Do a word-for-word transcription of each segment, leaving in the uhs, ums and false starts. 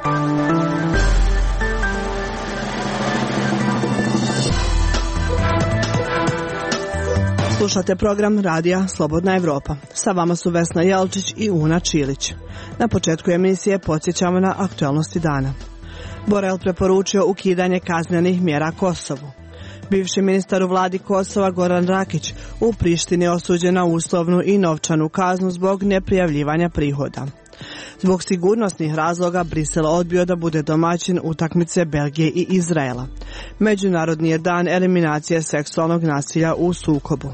Slušate program radija Slobodna Evropa. Sa vama su Vesna Jelčić i Una Čilić. Na početku emisije podsjećamo na aktualnosti dana. Borel preporučio ukidanje kaznenih mjera Kosovu. Bivši ministar u vladi Kosova Goran Rakić u Prištini osuđen na uslovnu i novčanu kaznu zbog neprijavljivanja prihoda. Zbog sigurnosnih razloga Brisel odbio da bude domaćin utakmice Belgije i Izraela. Međunarodni je dan eliminacije seksualnog nasilja u sukobu.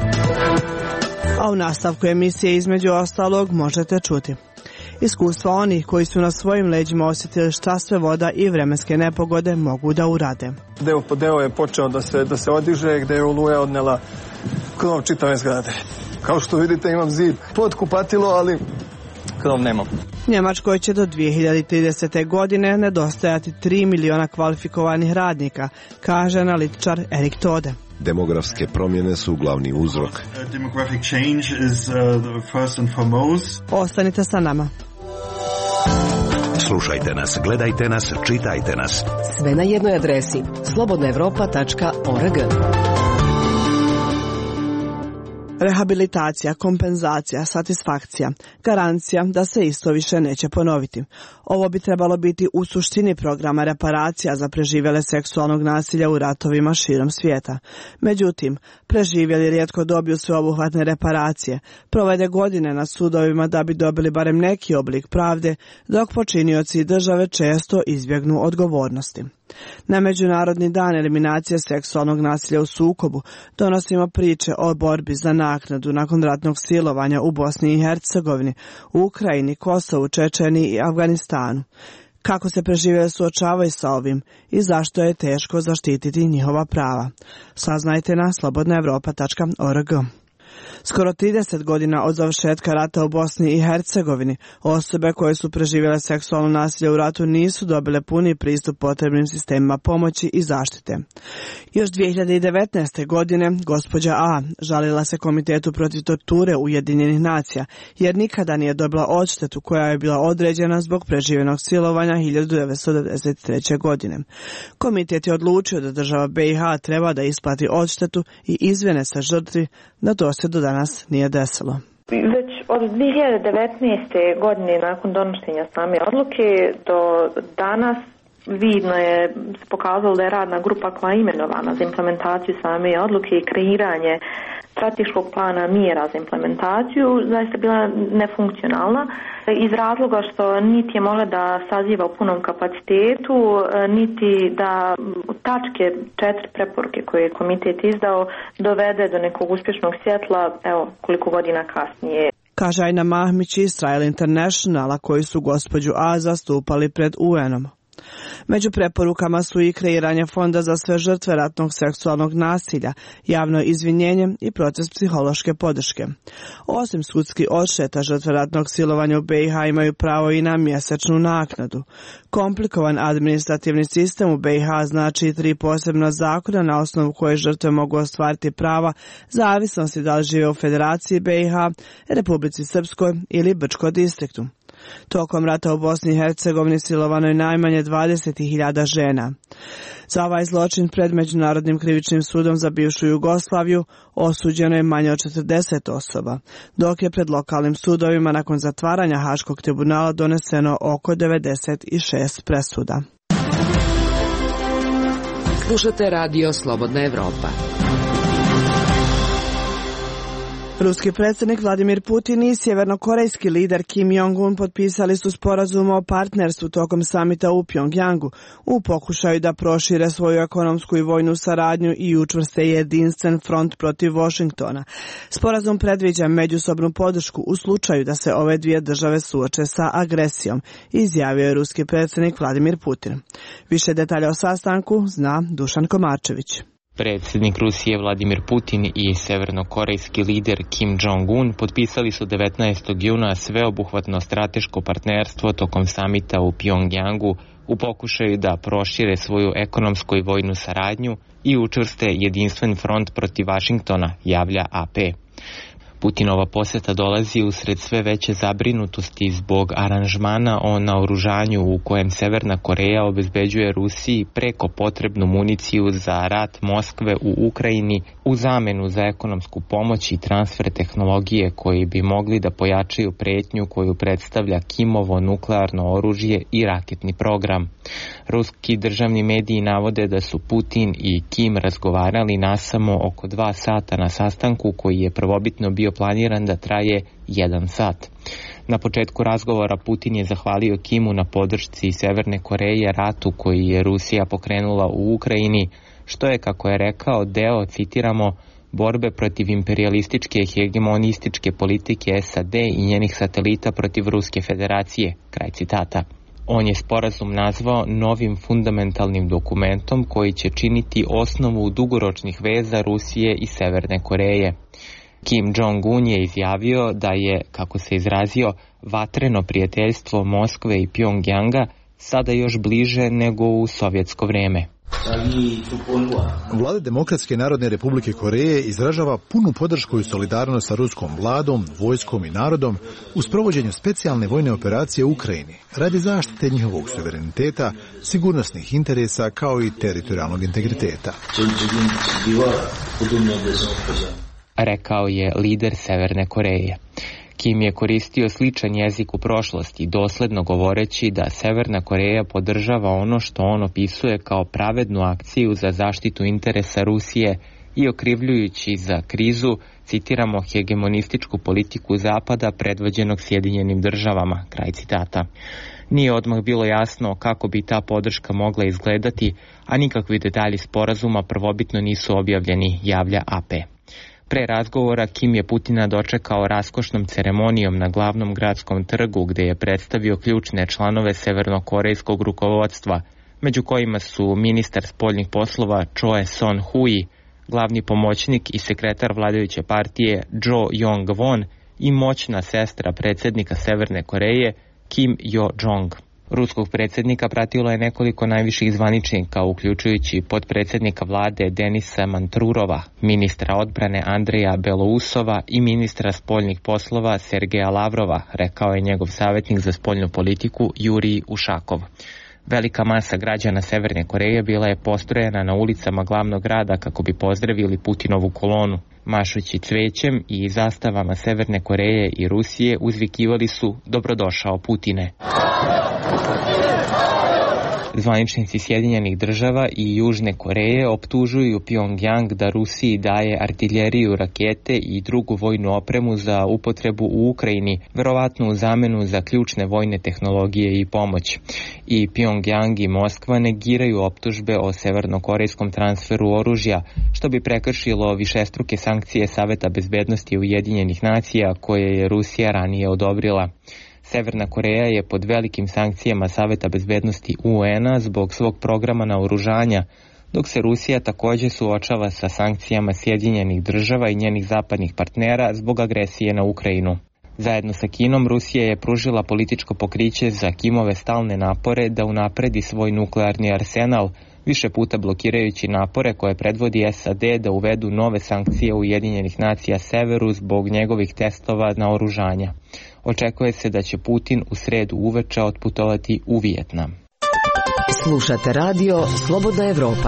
A u nastavku emisije između ostalog možete čuti iskustva onih koji su na svojim leđima osjetili šta sve voda i vremenske nepogode mogu da urade. Deo po deo je počeo da se, da se odiže, gde je oluja odnela krov čitave zgrade. Kao što vidite imam zid pod kupatilo, ali krov nemam. Njemačkoj će do dvije hiljade tridesete. godine nedostajati tri miliona kvalifikovanih radnika, kaže analitičar Erik Tode. Demografske promjene su glavni uzrok. Ostanite sa nama. Slušajte nas, gledajte nas, čitajte nas. Sve na jednoj adresi slobodna evropa tačka org. Rehabilitacija, kompenzacija, satisfakcija, garancija da se isto više neće ponoviti. Ovo bi trebalo biti u suštini programa reparacija za preživjele seksualnog nasilja u ratovima širom svijeta. Međutim, preživjeli rijetko dobiju sveobuhvatne reparacije, provede godine na sudovima da bi dobili barem neki oblik pravde, dok počinioci i države često izbjegnu odgovornosti. Na Međunarodni dan eliminacije seksualnog nasilja u sukobu donosimo priče o borbi za naknadu nakon ratnog silovanja u Bosni i Hercegovini, u Ukrajini, Kosovu, Čečeniji i Afganistanu. Kako se preživjeli suočavaju sa ovim i zašto je teško zaštititi njihova prava. Saznajte na slobodna evropa tačka org. Skoro trideset godina od završetka rata u Bosni i Hercegovini, osobe koje su preživjele seksualno nasilje u ratu nisu dobile puni pristup potrebnim sistemima pomoći i zaštite. Još dvije hiljade devetnaeste. godine gospođa A žalila se Komitetu protiv torture Ujedinjenih nacija jer nikada nije dobila odštetu koja je bila određena zbog preživljenog silovanja hiljadu devetsto devedeset treće. godine. Komitet je odlučio da država B i H treba da isplati odštetu i izvine se žrtvi, da to se do danas nije desilo. Već od dvije hiljade devetnaeste. godine nakon donošenja same odluke do danas vidno je se pokazalo da je radna grupa koja je imenovana za implementaciju same odluke i kreiranje strateškog plana mjera za implementaciju zaista bila nefunkcionalna iz razloga što niti je mogla da saziva u punom kapacitetu, niti da tačke četiri preporuke koje je komitet izdao dovede do nekog uspješnog svjetla, evo koliko godina kasnije. Kaže Ajna Mahmić iz Trial Internationala koji su gospođu A zastupali pred U N-om. Među preporukama su i kreiranje fonda za sve žrtve ratnog seksualnog nasilja, javno izvinjenje i proces psihološke podrške. Osim sudski odšteta, žrtve ratnog silovanja u B i H imaju pravo i na mjesečnu naknadu. Komplikovan administrativni sistem u B i H znači tri posebna zakona na osnovu koje žrtve mogu ostvariti prava, zavisnosti da li žive u Federaciji B i H, Republici Srpskoj ili Brčko distriktu. Tokom rata u Bosni i Hercegovini silovano je najmanje dvadeset hiljada žena. Za ovaj zločin pred Međunarodnim krivičnim sudom za bivšu Jugoslaviju osuđeno je manje od četrdeset osoba, dok je pred lokalnim sudovima nakon zatvaranja Haškog tribunala doneseno oko devedeset šest presuda. Slušate radio Slobodna Evropa. Ruski predsjednik Vladimir Putin i sjevernokorejski lider Kim Jong-un potpisali su sporazum o partnerstvu tokom samita u Pjongjangu u pokušaju da prošire svoju ekonomsku i vojnu saradnju i učvrste jedinstven front protiv Washingtona. Sporazum predviđa međusobnu podršku u slučaju da se ove dvije države suoče sa agresijom, izjavio je ruski predsjednik Vladimir Putin. Više detalja o sastanku zna Dušan Komarčević. Predsjednik Rusije Vladimir Putin i severnokorejski lider Kim Jong-un potpisali su devetnaestog juna sveobuhvatno strateško partnerstvo tokom samita u Pjongjangu u pokušaju da prošire svoju ekonomsku i vojnu saradnju i učvrste jedinstven front protiv Vašingtona, javlja A P. Putinova posjeta dolazi usred sve veće zabrinutosti zbog aranžmana o naoružanju u kojem Severna Koreja obezbeđuje Rusiji preko potrebnu municiju za rat Moskve u Ukrajini u zamenu za ekonomsku pomoć i transfer tehnologije koji bi mogli da pojačaju pretnju koju predstavlja Kimovo nuklearno oružje i raketni program. Ruski državni mediji navode da su Putin i Kim razgovarali nasamo oko dva sata na sastanku koji je prvobitno bio planiran da traje jedan sat. Na početku razgovora Putin je zahvalio Kimu na podršci Severne Koreje ratu koji je Rusija pokrenula u Ukrajini, što je, kako je rekao, deo, citiramo, borbe protiv imperialističke i hegemonističke politike S A D i njenih satelita protiv Ruske federacije, kraj citata. On je sporazum nazvao novim fundamentalnim dokumentom koji će činiti osnovu dugoročnih veza Rusije i Severne Koreje. Kim Jong-un je izjavio da je, kako se izrazio, vatreno prijateljstvo Moskve i Pjongjanga sada još bliže nego u sovjetsko vreme. Vlada Demokratske narodne republike Koreje izražava punu podršku i solidarnost sa ruskom vladom, vojskom i narodom u sprovođenju specijalne vojne operacije u Ukrajini radi zaštite njihovog suvereniteta, sigurnosnih interesa kao i teritorijalnog integriteta. Rekao je lider Severne Koreje. Kim je koristio sličan jezik u prošlosti, dosledno govoreći da Severna Koreja podržava ono što on opisuje kao pravednu akciju za zaštitu interesa Rusije i okrivljujući za krizu, citiramo, hegemonističku politiku Zapada predvođenog Sjedinjenim državama, kraj citata. Nije odmah bilo jasno kako bi ta podrška mogla izgledati, a nikakvi detalji sporazuma prvobitno nisu objavljeni, javlja A P. Pre razgovora Kim je Putina dočekao raskošnom ceremonijom na glavnom gradskom trgu gdje je predstavio ključne članove severnokorejskog rukovodstva, među kojima su ministar spoljnih poslova Choe Son-hui, glavni pomoćnik i sekretar vladajuće partije Jo Yong-won i moćna sestra predsjednika Severne Koreje Kim Yo-jong. Ruskog predsjednika pratilo je nekoliko najviših zvaničnika, uključujući potpredsjednika vlade Denisa Mantrurova, ministra odbrane Andreja Belousova i ministra spoljnih poslova Sergeja Lavrova, rekao je njegov savjetnik za spoljnu politiku Jurij Ušakov. Velika masa građana Severne Koreje bila je postrojena na ulicama glavnog grada kako bi pozdravili Putinovu kolonu. Mašući cvećem i zastavama Severne Koreje i Rusije uzvikivali su "Dobrodošao Putine". Zvaničnici Sjedinjenih država i Južne Koreje optužuju Pjongjang da Rusiji daje artiljeriju, rakete i drugu vojnu opremu za upotrebu u Ukrajini, verovatno u zamenu za ključne vojne tehnologije i pomoć. I Pjongjang i Moskva negiraju optužbe o severnokorejskom transferu oružja, što bi prekršilo višestruke sankcije Saveta bezbednosti Ujedinjenih nacija koje je Rusija ranije odobrila. Severna Koreja je pod velikim sankcijama Saveta bezbednosti U N A zbog svog programa naoružanja, dok se Rusija također suočava sa sankcijama Sjedinjenih država i njenih zapadnih partnera zbog agresije na Ukrajinu. Zajedno sa Kinom, Rusija je pružila političko pokriće za Kimove stalne napore da unapredi svoj nuklearni arsenal, više puta blokirajući napore koje predvodi S A D da uvedu nove sankcije Ujedinjenih nacija severu zbog njegovih testova naoružanja. Očekuje se da će Putin u sredu uveče otputovati u Vijetnam. Slušate radio Slobodna Evropa.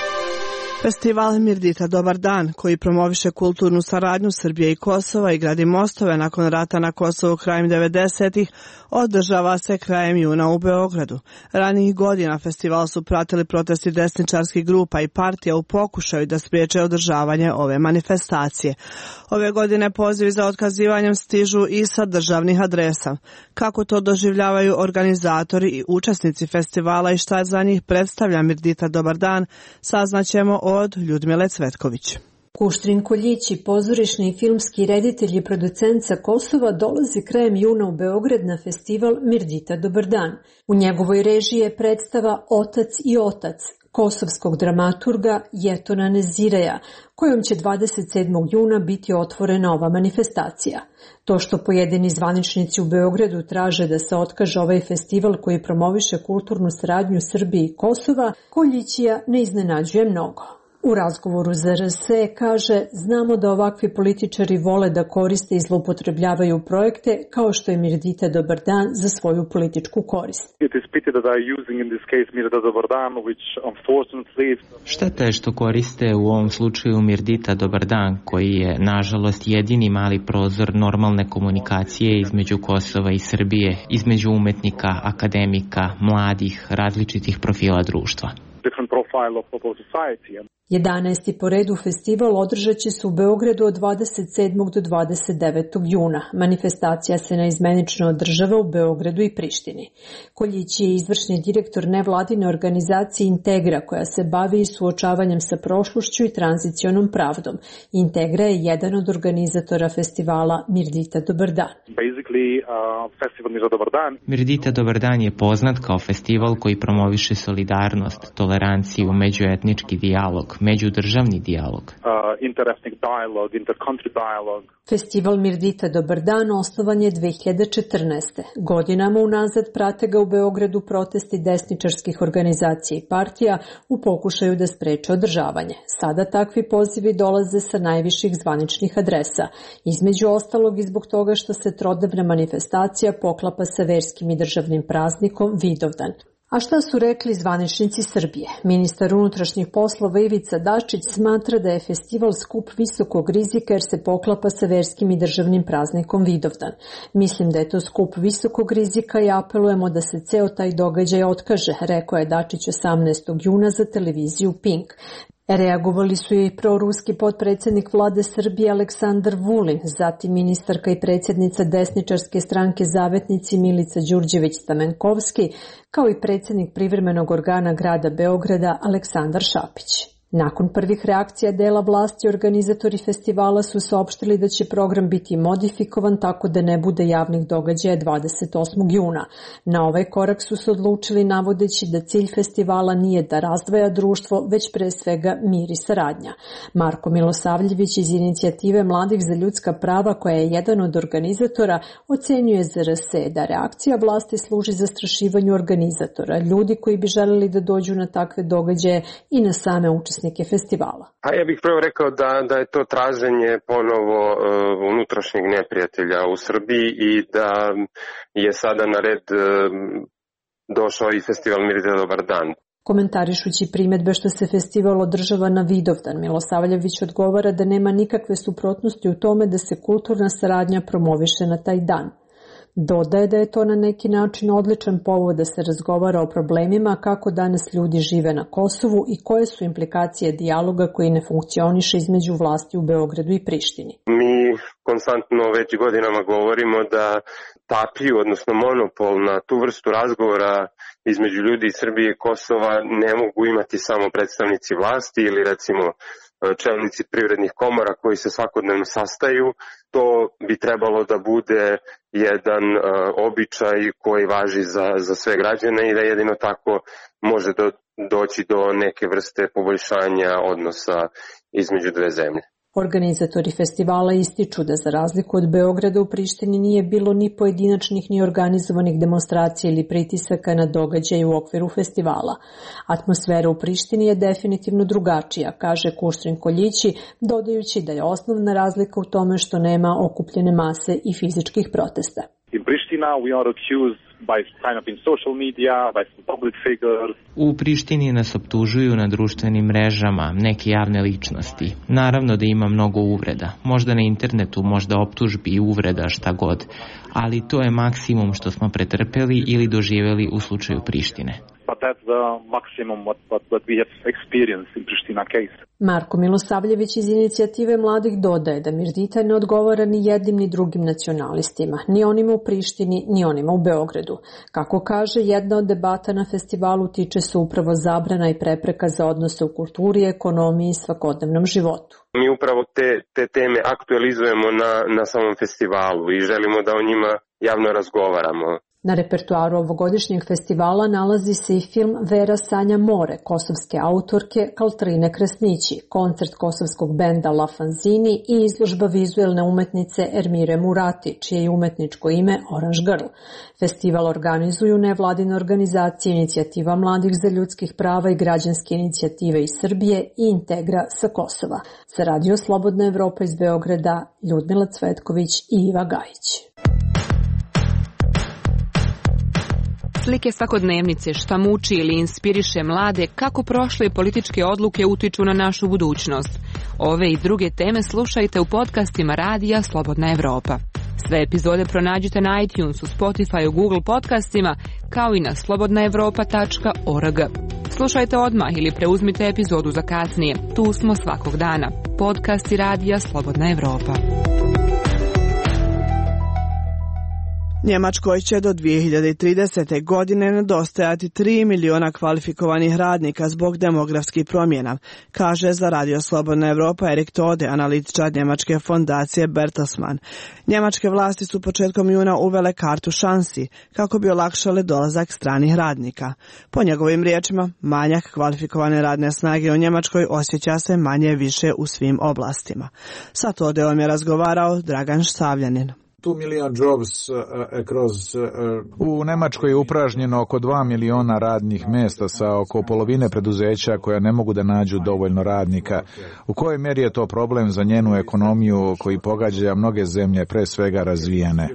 Festival Mirdita Dobar dan, koji promoviše kulturnu saradnju Srbije i Kosova i gradi mostove nakon rata na Kosovu krajem devedesetih, održava se krajem juna u Beogradu. Ranijih godina festival su pratili protesti desničarskih grupa i partija u pokušaju da spriječe održavanje ove manifestacije. Ove godine pozivi za otkazivanjem stižu i sa državnih adresa. Kako to doživljavaju organizatori i učesnici festivala i šta za njih predstavlja Mirdita Dobar dan, saznaćemo od Ljudmile Cvetković. Kuštrin Koljići, pozorišni i filmski reditelj i producent sa Kosova, dolazi krajem juna u Beograd na festival Mirdita Dobar dan. U njegovoj režiji je predstava Otac i otac kosovskog dramaturga Jetona Nezireja, kojom će dvadeset sedmog juna biti otvorena ova manifestacija. To što pojedini zvaničnici u Beogradu traže da se otkaže ovaj festival koji promoviše kulturnu saradnju Srbije i Kosova, Koljićija ne iznenađuje mnogo. U razgovoru za R S E kaže, znamo da ovakvi političari vole da koriste i zloupotrebljavaju projekte kao što je Mirdita Dobardan za svoju političku korist. Šteta je što koriste u ovom slučaju Mirdita Dobardan, koji je nažalost jedini mali prozor normalne komunikacije između Kosova i Srbije, između umetnika, akademika, mladih, različitih profila društva. jedanaesti po redu festival održat će se u Beogradu od dvadeset sedmog do dvadeset devetog juna. Manifestacija se naizmenično održava u Beogradu i Prištini. Koljić je izvršni direktor nevladine organizacije Integra, koja se bavi suočavanjem sa prošlošću i tranzicionom pravdom. Integra je jedan od organizatora festivala Mirdita Dobardan. Mirdita Dobardan je poznat kao festival koji promoviše solidarnost, toleranciju, međuetnički dijalog, međudržavni dijalog. Festival Mirdita Dobardan osnovan je dve hiljade četrnaeste. Godinama unazad prate ga u Beogradu protesti desničarskih organizacija i partija u pokušaju da spreče održavanje. Sada takvi pozivi dolaze sa najviših zvaničnih adresa, između ostalog i zbog toga što se trodnevna manifestacija poklapa sa verskim i državnim praznikom Vidovdan. A šta su rekli zvaničnici Srbije? Ministar unutrašnjih poslova Ivica Dačić smatra da je festival skup visokog rizika jer se poklapa sa verskim i državnim praznikom Vidovdan. Mislim da je to skup visokog rizika i apelujemo da se ceo taj događaj otkaže, rekao je Dačić osamnaestog juna za televiziju Pink. Reagovali su i proruski potpredsjednik vlade Srbije Aleksandar Vulin, zatim ministarka i predsjednica desničarske stranke Zavetnici Milica Đurđević-Stamenkovski, kao i predsjednik privremenog organa grada Beograda Aleksandar Šapić. Nakon prvih reakcija dela vlasti, organizatori festivala su saopštili da će program biti modifikovan tako da ne bude javnih događaja dvadeset osmog juna. Na ovaj korak su se odlučili navodeći da cilj festivala nije da razdvaja društvo, već pre svega mir i saradnja. Marko Milosavljević iz inicijative Mladih za ljudska prava, koja je jedan od organizatora, ocenjuje za R S E da reakcija vlasti služi zastrašivanju organizatora, ljudi koji bi želeli da dođu na takve događaje i na same učesnike festivala. A ja bih prvo rekao da, da je to traženje ponovo uh, unutrašnjeg neprijatelja u Srbiji i da je sada na red uh, došao i festival Mirdita Dobardan. Komentarišući primedbe što se festival održava na Vidovdan, Milosavljević odgovara da nema nikakve suprotnosti u tome da se kulturna saradnja promoviše na taj dan. Dodaje da je to na neki način odličan povod da se razgovara o problemima kako danas ljudi žive na Kosovu i koje su implikacije dijaloga koji ne funkcioniše između vlasti u Beogradu i Prištini. Mi konstantno već godinama govorimo da tapiju, odnosno monopol na tu vrstu razgovora između ljudi iz Srbije i Kosova ne mogu imati samo predstavnici vlasti ili recimo čelnici privrednih komora koji se svakodnevno sastaju. To bi trebalo da bude jedan uh, običaj koji važi za, za sve građane i da jedino tako može do, doći do neke vrste poboljšanja odnosa između dve zemlje. Organizatori festivala ističu da za razliku od Beograda u Prištini nije bilo ni pojedinačnih ni organizovanih demonstracija ili pritisaka na događaje u okviru festivala. Atmosfera u Prištini je definitivno drugačija, kaže Kuštrin Koljići, dodajući da je osnovna razlika u tome što nema okupljene mase i fizičkih protesta. In Pristina we are accused by kind of in social media, by some public figures. U Prištini nas optužuju na društvenim mrežama, neke javne ličnosti. Naravno da ima mnogo uvreda. Možda na internetu, možda optužbi i uvreda, šta god. Ali to je maksimum što smo pretrpeli ili doživjeli u slučaju Prištine. But that's the maximum what, what, what we have experienced in Pristina case. Marko Milosavljević iz inicijative Mladih dodaje da Mirdita ne odgovara ni jednim ni drugim nacionalistima, ni onima u Prištini, ni onima u Beogradu. Kako kaže, jedna od debata na festivalu tiče se upravo zabrana i prepreka za odnose u kulturi, ekonomiji i svakodnevnom životu. Mi upravo te, te teme aktualizujemo na, na samom festivalu i želimo da o njima javno razgovaramo. Na repertoaru ovogodišnjeg festivala nalazi se i film Vera sanja more, kosovske autorke Kaltrine Kresnići, koncert kosovskog benda La Fanzini i izložba vizuelne umetnice Ermire Murati, čije je umetničko ime Orange Girl. Festival organizuju nevladine organizacije Inicijativa mladih za ljudskih prava i građanske inicijative iz Srbije i Integra sa Kosova. Za Radio Slobodna Evropa iz Beograda, Ljudmila Cvetković i Iva Gajić. Slike svakodnevnice, šta muči ili inspiriše mlade, kako prošle političke odluke utiču na našu budućnost. Ove i druge teme slušajte u podcastima Radija Slobodna Evropa. Sve epizode pronađite na iTunesu, Spotifyu, Google podcastima, kao i na slobodna evropa tačka org. Slušajte odmah ili preuzmite epizodu za kasnije. Tu smo svakog dana. Podcasti Radija Slobodna Evropa. Njemačkoj će do dvije hiljade tridesete. godine nedostajati tri miliona kvalifikovanih radnika zbog demografskih promjena, kaže za Radio Slobodna Evropa Erik Tode, analitičar njemačke fondacije Bertelsmann. Njemačke vlasti su početkom juna uvele kartu šansi kako bi olakšale dolazak stranih radnika. Po njegovim riječima, manjak kvalifikovane radne snage u Njemačkoj osjeća se manje više u svim oblastima. Sa Todeom je razgovarao Dragan Štavljanin. Two million jobs uh, across, uh, u Nemačkoj je upražnjeno oko dva miliona radnih mjesta sa oko polovine preduzeća koja ne mogu da nađu dovoljno radnika. U kojoj mjeri je to problem za njenu ekonomiju koji pogađa mnoge zemlje, pre svega razvijene?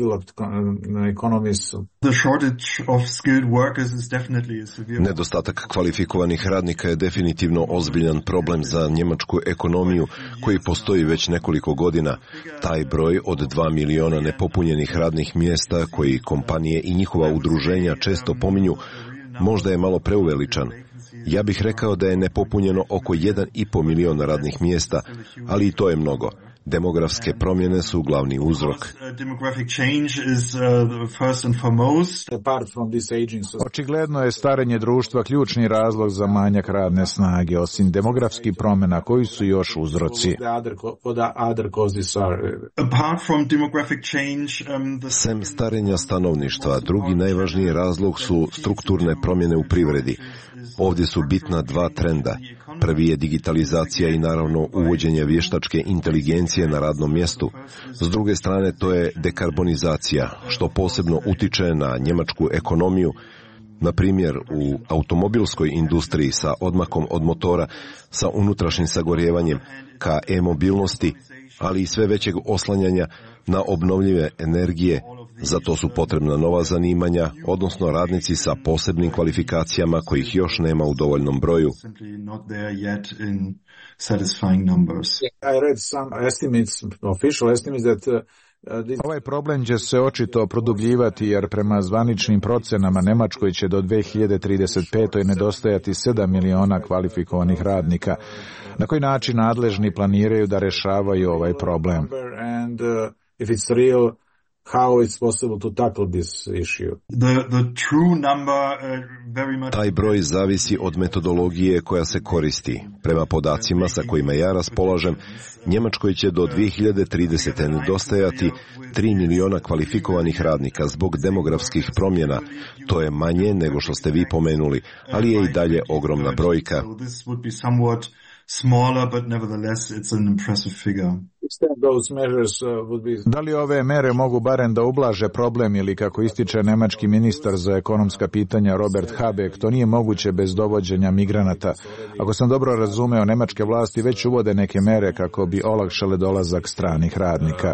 Nedostatak kvalifikovanih radnika je definitivno ozbiljan problem za njemačku ekonomiju koji postoji već nekoliko godina. Taj broj od dva miliona nepopunjenih radnih mjesta koji kompanije i njihova udruženja često pominju možda je malo preuveličan. Ja bih rekao da je nepopunjeno oko jedan i po miliona radnih mjesta, ali i to je mnogo. Demografske promjene su glavni uzrok. Očigledno je starenje društva ključni razlog za manjak radne snage, osim demografskih promjena koji su još uzroci. Sem starenja stanovništva, drugi najvažniji razlog su strukturne promjene u privredi. Ovdje su bitna dva trenda. Prvi je digitalizacija i naravno uvođenje vještačke inteligencije na radnom mjestu. S druge strane to je dekarbonizacija, što posebno utiče na njemačku ekonomiju. Na primjer, u automobilskoj industriji sa odmakom od motora, sa unutrašnjim sagorjevanjem ka e-mobilnosti, ali i sve većeg oslanjanja na obnovljive energije. Za to su potrebna nova zanimanja, odnosno radnici sa posebnim kvalifikacijama kojih još nema u dovoljnom broju. Ovaj problem će se očito produbljivati jer prema zvaničnim procenama Nemačkoj će do dvije hiljade trideset pete. nedostajati sedam miliona kvalifikovanih radnika. Na koji način nadležni planiraju da rešavaju ovaj problem? How it's possible to tackle this issue. The, the true number, uh, very much... Taj broj zavisi od metodologije koja se koristi. Prema podacima sa kojima ja raspolažem, Njemačkoj će do dvije hiljade tridesete. nedostajati tri miliona kvalifikovanih radnika zbog demografskih promjena. To je manje nego što ste vi pomenuli, ali je i dalje ogromna brojka. Smaller, but nevertheless it's an impressive figure. Da li ove mere mogu barem da ublaže problem ili, kako ističe nemački ministar za ekonomska pitanja Robert Habeck, to nije moguće bez dovođenja migranata? Ako sam dobro razumeo, nemačke vlasti već uvode neke mere kako bi olakšale dolazak stranih radnika.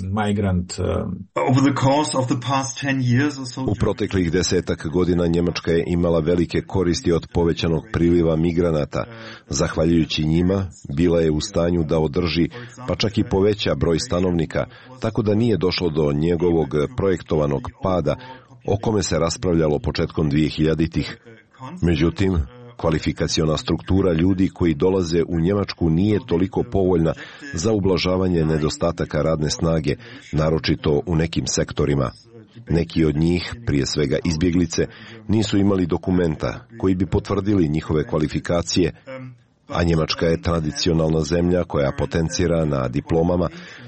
U proteklih desetak godina Njemačka je imala velike koristi od povećanog priliva migranata. Zahvaljujući njima, bila je u stanju da održi, pa čak i poveća broj stanovnika, tako da nije došlo do njegovog projektovanog pada, o kome se raspravljalo početkom dvije hiljaditih. Međutim, kvalifikaciona struktura ljudi koji dolaze u Njemačku nije toliko povoljna za ublažavanje nedostataka radne snage, naročito u nekim sektorima. Neki od njih, prije svega izbjeglice, nisu imali dokumenta koji bi potvrdili njihove kvalifikacije, a Njemačka je tradicionalna zemlja koja potencira na diplomama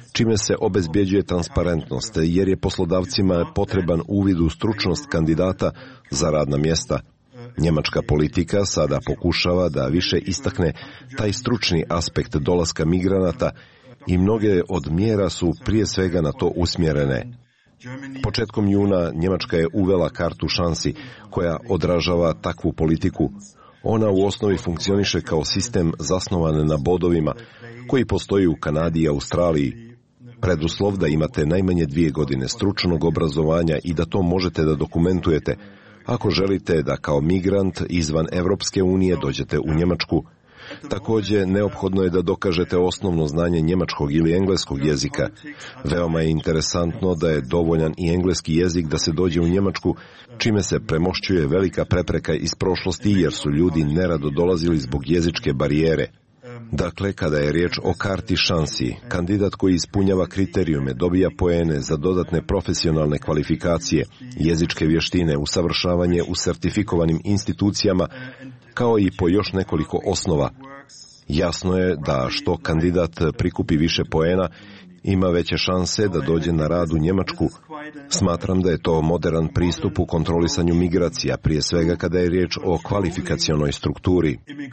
čime se obezbjeđuje transparentnost, jer je poslodavcima potreban uvid u stručnost kandidata za radna mjesta. Njemačka politika sada pokušava da više istakne taj stručni aspekt dolaska migranata i mnoge od mjera su prije svega na to usmjerene. Početkom juna Njemačka je uvela kartu šansi koja odražava takvu politiku. Ona u osnovi funkcioniše kao sistem zasnovan na bodovima koji postoji u Kanadi i Australiji. Preduslov da imate najmanje dvije godine stručnog obrazovanja i da to možete da dokumentujete ako želite da kao migrant izvan Evropske unije dođete u Njemačku. Također, neophodno je da dokažete osnovno znanje njemačkog ili engleskog jezika. Veoma je interesantno da je dovoljan i engleski jezik da se dođe u Njemačku, čime se premošćuje velika prepreka iz prošlosti jer su ljudi nerado dolazili zbog jezičke barijere. Dakle, kada je riječ o karti šansi, kandidat koji ispunjava kriterijume dobija poene za dodatne profesionalne kvalifikacije, jezičke vještine, usavršavanje u sertifikovanim institucijama, kao i po još nekoliko osnova. Jasno je da što kandidat prikupi više poena, ima veće šanse da dođe na rad u Njemačku. Smatram da je to modern pristup u kontrolisanju migracija, prije svega kada je riječ o kvalifikacionoj strukturi.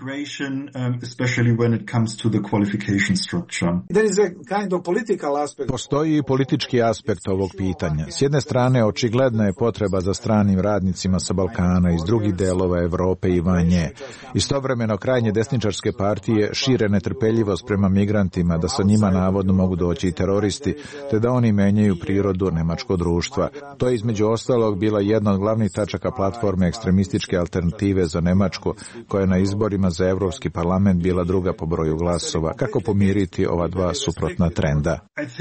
Postoji i politički aspekt ovog pitanja. S jedne strane, očigledna je potreba za stranim radnicima sa Balkana, iz drugih delova Evrope i van nje. Istovremeno, krajnje desničarske partije šire netrpeljivost prema migrantima, da sa njima navodno mogu doći teroristi, te da oni menjaju prirodu nemačkog društva. To je između ostalog bila jedna od glavnih tačaka platforme ekstremističke alternative za Nemačku, koja je na izborima za Evropski parlament bila druga po broju glasova. Kako pomiriti ova dva suprotna trenda?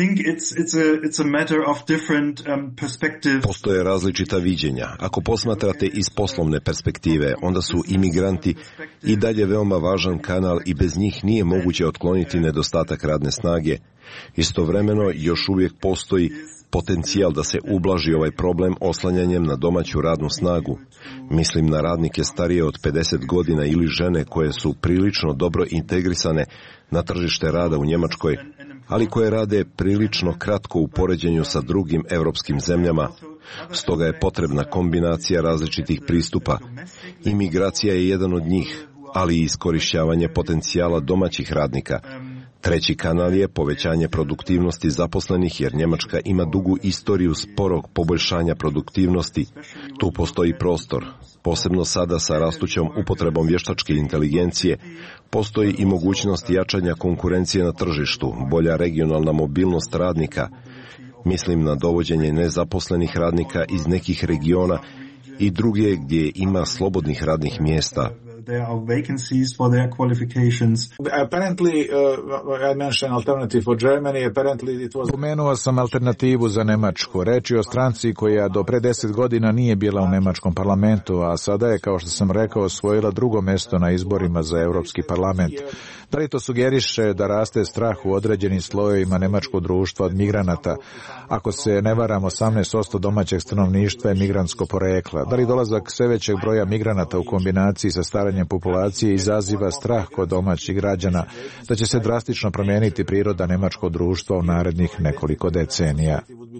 Postoje različita viđenja. Ako posmatrate iz poslovne perspektive, onda su imigranti i dalje veoma važan kanal i bez njih nije moguće otkloniti nedostatak radne snage. Istovremeno još uvijek postoji potencijal da se ublaži ovaj problem oslanjanjem na domaću radnu snagu. Mislim na radnike starije od pedeset godina ili žene koje su prilično dobro integrisane na tržište rada u Njemačkoj, ali koje rade prilično kratko u poređenju sa drugim europskim zemljama. Stoga je potrebna kombinacija različitih pristupa. Imigracija je jedan od njih, ali i iskorišćavanje potencijala domaćih radnika. Treći kanal je povećanje produktivnosti zaposlenih, jer Njemačka ima dugu istoriju sporog poboljšanja produktivnosti. Tu postoji prostor. Posebno sada sa rastućom upotrebom vještačke inteligencije, postoji i mogućnost jačanja konkurencije na tržištu, bolja regionalna mobilnost radnika. Mislim na dovođenje nezaposlenih radnika iz nekih regiona i druge gdje ima slobodnih radnih mjesta. There are vacancies for their qualifications. Apparently, uh, I mentioned alternative for Germany. Apparently, it was. Pomenuo sam alternativu za Nemačku. Reč je o stranci koja do pre deset godina nije bila u nemačkom parlamentu, a sada je, kao što sam rekao, osvojila drugo mjesto na izborima za Europski parlament. Da li to sugeriše da raste strah u određenim slojevima nemačkog društva od migranata? Ako se ne varam, osamnaest posto domaćeg stanovništva je migrantsko porekla. Da li dolazak sve većeg broja migranata u kombinaciji sa staranjem populacije izaziva strah kod domaćih građana da će se drastično promijeniti priroda nemačkog društva u narednih nekoliko decenija?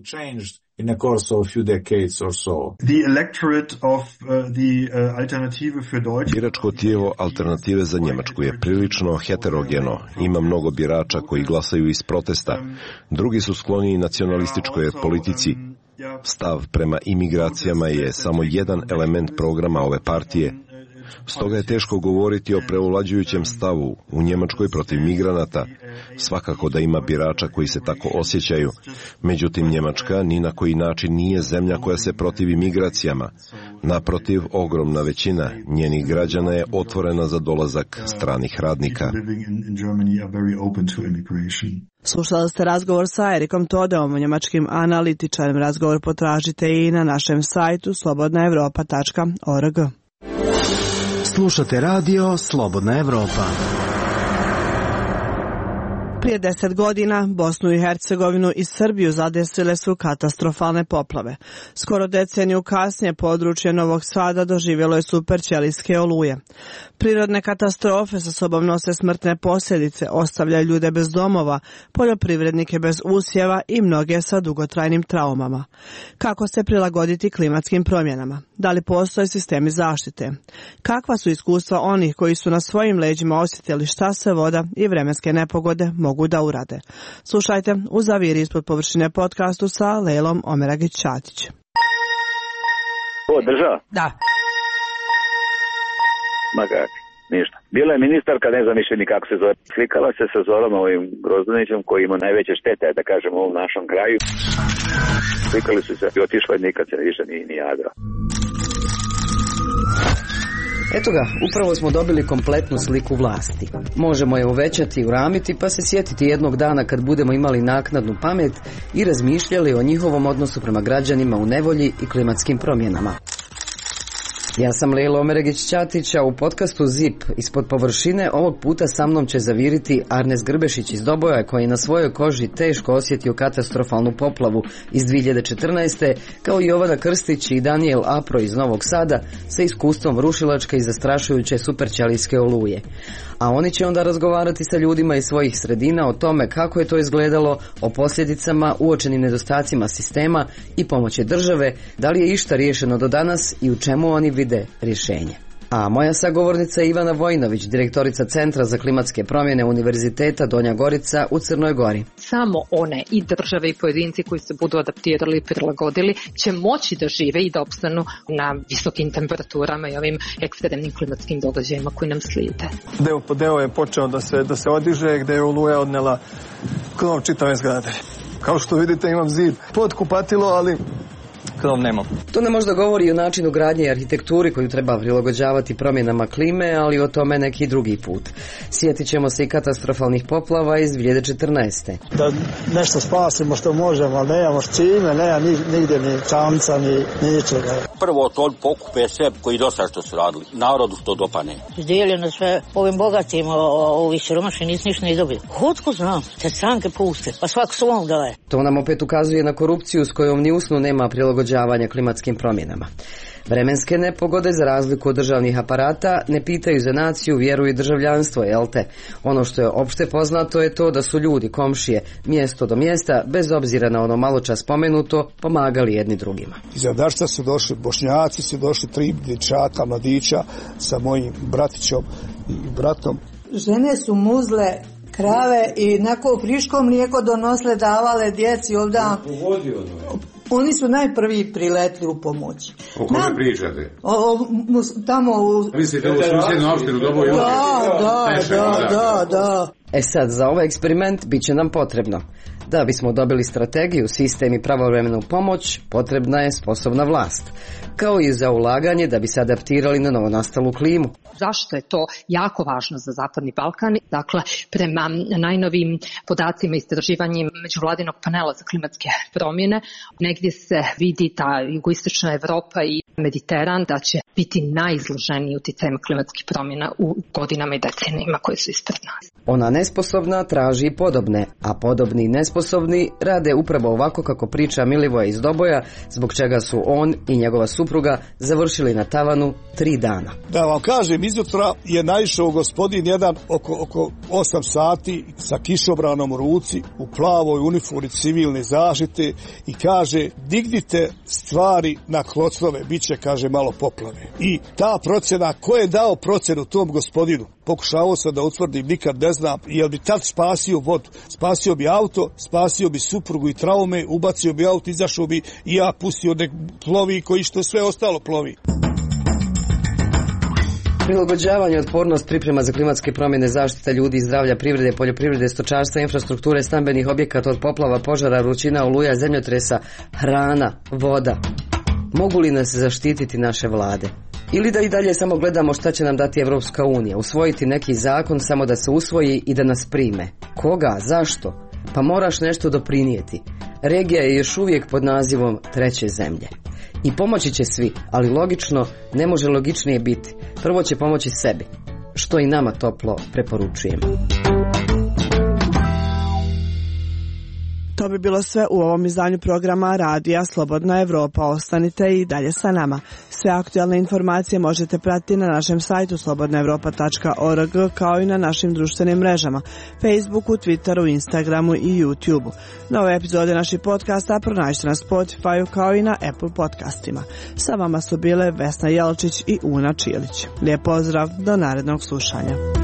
In a course of a few decades or so. The electorate of uh, the uh, Alternative für Deutschland. Biračko tijelo Alternative za Njemačku je prilično heterogeno. Ima mnogo birača koji glasaju iz protesta. Drugi su skloni nacionalističkoj politici. Stav prema imigracijama je samo jedan element programa ove partije. Stoga je teško govoriti o preovlađujućem stavu u Njemačkoj protiv migranata. Svakako da ima birača koji se tako osjećaju. Međutim, Njemačka ni na koji način nije zemlja koja se protivi migracijama. Naprotiv, ogromna većina njenih građana je otvorena za dolazak stranih radnika. Slušali ste razgovor sa Erikom Todeom, njemačkim analitičarem. Razgovor potražite i na našem sajtu slobodna evropa tačka org. Slušate radio Slobodna Evropa. Prije deset godina Bosnu i Hercegovinu i Srbiju zadesile su katastrofalne poplave. Skoro deceniju kasnije područje Novog Sada doživjelo je superćelijske oluje. Prirodne katastrofe sa sobom nose smrtne posljedice, ostavljaju ljude bez domova, poljoprivrednike bez usjeva i mnoge sa dugotrajnim traumama. Kako se prilagoditi klimatskim promjenama? Da li postoje sistemi zaštite? Kakva su iskustva onih koji su na svojim leđima osjetili šta se voda i vremenske nepogode mogu da urade? Slušajte u Zaviri ispod površine podcastu sa Lejlom Omeragić-Ćatić. Ko, država? Da. Ma kak, ništa. Bila je ministarka, ne znam više ni kako se zove. Slikala se sa Zorom ovim Grozdanićem koji ima najveće štete, da kažem, u ovom našem kraju. Slikali su se i otišla i nikad se više ni, ni jadrao. Eto ga, upravo smo dobili kompletnu sliku vlasti. Možemo je uvećati i uramiti pa se sjetiti jednog dana kad budemo imali naknadnu pamet i razmišljali o njihovom odnosu prema građanima u nevolji i klimatskim promjenama. Ja sam Lejla Omeragić-Ćatić, a u podcastu Zip ispod površine ovog puta sa mnom će zaviriti Arnes Grbešić iz Doboja, koji je na svojoj koži teško osjetio katastrofalnu poplavu iz dvije hiljade četrnaeste. kao i Jovana Krstić i Daniel Apro iz Novog Sada sa iskustvom rušilačke i zastrašujuće superćelijske oluje. A oni će onda razgovarati sa ljudima iz svojih sredina o tome kako je to izgledalo, o posljedicama, uočenim nedostacima sistema i pomoći države, da li je išta riješeno do danas i u čemu oni vide rješenje. A moja sagovornica je Ivana Vojnović, direktorica Centra za klimatske promjene Univerziteta Donja Gorica u Crnoj Gori. Samo one i države i pojedinci koji se budu adaptirali i prilagodili će moći da žive i da opstanu na visokim temperaturama i ovim ekstremnim klimatskim događajima koji nam slijede. Deo po deo je počeo da se, da se odiže, gde je oluja odnela krov čitave zgrade. Kao što vidite imam zid pod kupatilo, ali krov nemam. To ne možda govori o načinu gradnje i arhitekturi koju treba prilagođavati promjenama klime, ali o tome neki drugi put. Sjetit ćemo se i katastrofalnih poplava iz dvije hiljade četrnaeste. Da nešto spasimo što možemo, ali nemamo s čime, nema nigdje ni čamca, ni ničega. Prvo to pokupe sve koji dosta što su radili. Narodu što dopane. Izdijeljeno sve ovim bogatim, ovi siromašni nis ništa ne dobiju. Hotko znam, te stranke puste, pa svak svom daje. To nam opet ukazuje na korupciju s kojom ni usnu nema prilagođavanja klimatskim promjenama. Vremenske nepogode, za razliku od državnih aparata, ne pitaju za naciju, vjeru i državljanstvo, jel te? Ono što je opšte poznato je to da su ljudi, komšije, mjesto do mjesta, bez obzira na ono malo čas spomenuto, pomagali jedni drugima. Iza Dašca su došli Bošnjaci, su došli tri dječaka, mladića sa mojim bratićom i bratom. Žene su muzle krave i nako friško mlijeko donosle, davale djeci ovdje. Oni su najprvi priletli u pomoć. O kome Nam, pričate? O, o, tamo u... Mislite u susjednu opštinu Doboju? Da, da, da, da, da. E sad, za ovaj eksperiment bit će nam potrebno. Da bismo dobili strategiju, sistem i pravovremenu pomoć, potrebna je sposobna vlast. Kao i za ulaganje da bi se adaptirali na novonastalu klimu. Zašto je to jako važno za Zapadni Balkan? Dakle, prema najnovim podacima istraživanjima Međuvladinog panela za klimatske promjene, negdje se vidi ta jugoistočna Evropa i Mediteran da će biti najizloženiji utjecajem klimatskih promjena u godinama i decenijima koje su ispred nas. Ona nesposobna traži podobne, a podobni i nesposobni rade upravo ovako kako priča Milivoje iz Doboja, zbog čega su on i njegova supruga završili na tavanu tri dana. Da vam kažem, izutra je naišao gospodin jedan oko, oko osam sati sa kišobranom u ruci, u plavoj uniformi civilne zaštite i kaže, dignite stvari na klocnove, bit će, kaže, malo poplave. I ta procjena, ko je dao procjenu tom gospodinu? Pokušavao sam da utvrdim, nikad ne znam, jel bi tad spasio vodu, spasio bi auto, spasio bi suprugu i traume, ubacio bi auto, izašao bi i ja pustio nek plovi koji što sve ostalo plovi. Prilagođavanje, otpornost, priprema za klimatske promjene, zaštita ljudi, zdravlja, privrede, poljoprivrede, stočarstva, infrastrukture, stambenih objekata od poplava, požara, vrućina, oluja, zemljotresa, hrana, voda. Mogu li nas zaštititi naše vlade? Ili da i dalje samo gledamo šta će nam dati Evropska unija, usvojiti neki zakon samo da se usvoji i da nas prime? Koga? Zašto? Pa moraš nešto doprinijeti. Regija je još uvijek pod nazivom treće zemlje. I pomoći će svi, ali logično ne može logičnije biti. Prvo će pomoći sebi, što i nama toplo preporučujem. bi bilo sve u ovom izdanju programa Radija Slobodna Evropa. Ostanite i dalje sa nama. Sve aktualne informacije možete pratiti na našem sajtu slobodna evropa tačka org kao i na našim društvenim mrežama Facebooku, Twitteru, Instagramu i YouTubeu. Nove epizode naših podcasta pronađite na Spotify kao i na Apple podcastima. Sa vama su bile Vesna Jelčić i Una Čilić. Lijep pozdrav, do narednog slušanja.